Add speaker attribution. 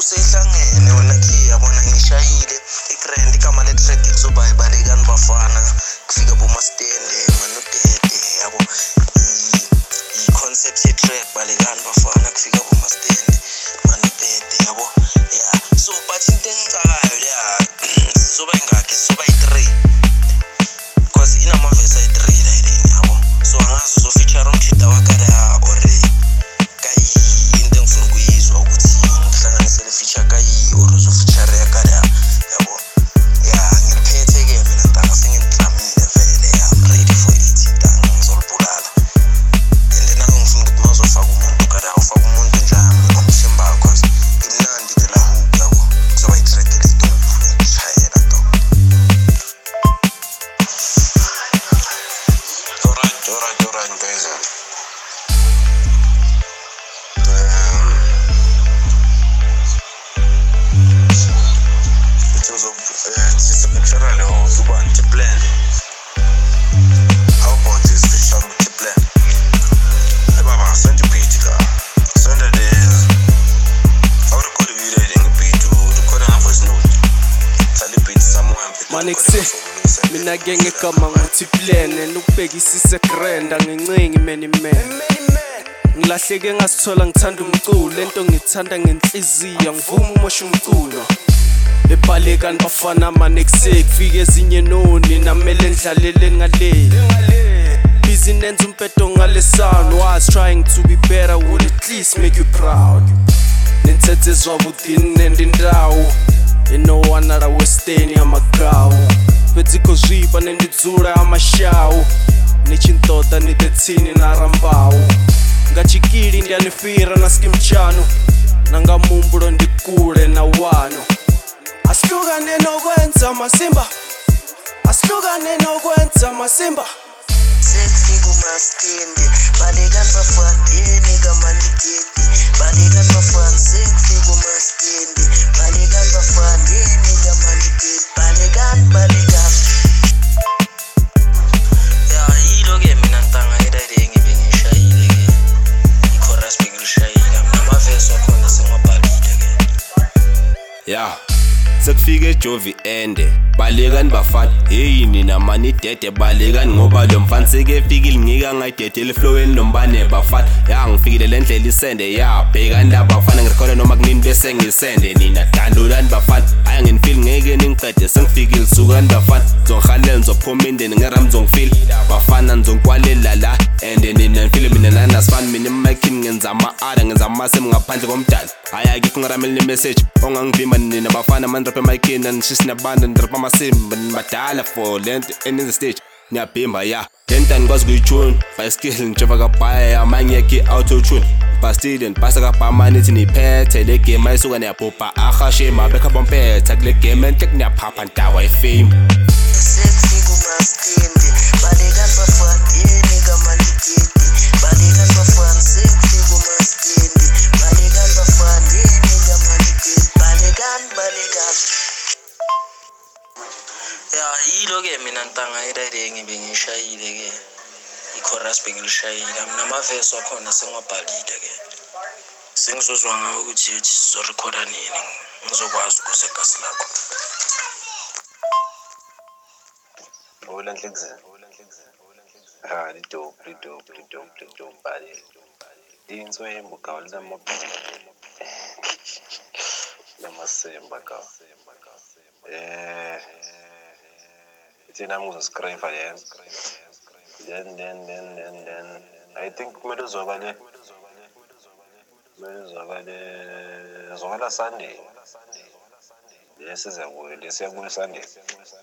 Speaker 1: Usehlangene wena khi yabona ngishayile igrand igama le track kuzoba ibalekani bafana kufika bomastende manodede yabo i-concept ye track balekani bafana kufika bomastende manodede yabo yeah so but into engicakayo yeah sizoba ingakhe sizoba i3 because inamavesi ayi3 la yini yabo so angazi uzofeature umkhida wakala or kayi into engifuna ukuyizwa ukuthi ngihlanganisele feature kayi or uzofeature yakala yabo yeah ngiphethe ke mina ntanga sengintlamile vele I'm ready for it ntanga ngizolibulala and then ngifuna ukuthi mazofaka umuntu kala ufaka umuntu njani omthemba because imnandi de la hook yabo kuzoba i-track leto ngishayela to alright guys it's a picture of the plan. How about this picture of the plan? Hey Baba, send the beat ka. Send the how to call the video in the beat to record a voice note. Tell the beat someone
Speaker 2: Maniksi mina genge kama nguthi plan ukubhekisisa grand angincengi many man ngilahleke ngasithola ngithanda umculo lento ngithanda ngenhliziyo ngivuma umosha umculo ebalekani bafana maniksi kufika ezinye noni namele ndlalele ngale busy nenza umpeto ngale sound was trying to be better would at least make you proud nentsethe zwabudini nendindawo enowanala westeni amagawu pedziko zvipa nendidzula amashawu nechintoda nidetsini narambawu ngachikili ndianifira naskimchano nangamumbulo ndikule na wano aslukane nokwenza masimba aslukane nokwenza masimba
Speaker 1: sekufika umastende balekani bafana yeni manidede balekani bafana sekufika umastende balekani bafana yeni manidede balekani ya yilo ke mina ntanga irayide ngibengishayile ke i-chorus bengilishayile namavesi wakhona sengwabhalile ke
Speaker 3: yeah sekufika eJovi ende balekani bafana hey nina manidede balekani ngoba lo mfana sekefikile ngika ngayidedele flowini lombane bafana ya ngifikile lendlela isende ya bhekani la bafana ngirekhola noma kunini bese ngisende nina dandulani bafana aya nginifeel ngeke ningiqede sengifikile sukani bafana zongihalela nizophuma indeni ngeram zongifeel bafana nizongikwalela la and nina nifeel mina nanasifana mina emakhini ngenza ama-ada ngenza amasem ngaphandle komdala aya kikho ngiramele ne-message ongangivimba nina bafana manirapha emakhini anishisi nabanda nirapha amasimba nibadala for lento in the stage niyabhimba ya lento angikwazi kuyitune by skill ngijova kabhaya amanyeki auto-tune bastile ndibasa kabhama nithi niphethe le game ayisuka niyabhubha ahashima bekhabompetha kule game enhle kuniyaphapha ndawa ifame
Speaker 1: sekufika umastende balekani bafana yeni manidede balekani bafana sekufika umastende balekani bafana yeni manidede balekani ya yilo ke mina ntanga irayide ngibengishayile ke i-chorus bengilishayile namavesi wakhona sengwabhalile ke sengizozwa ngawo ukuthi sizorekhoda nini ngizokwazi ukuze gasi lakho lidope bale inswembo kawa lamasemba kawa thina ngizoscribe then I think kumele uzwakale Sunday lesiya kuyo Sunday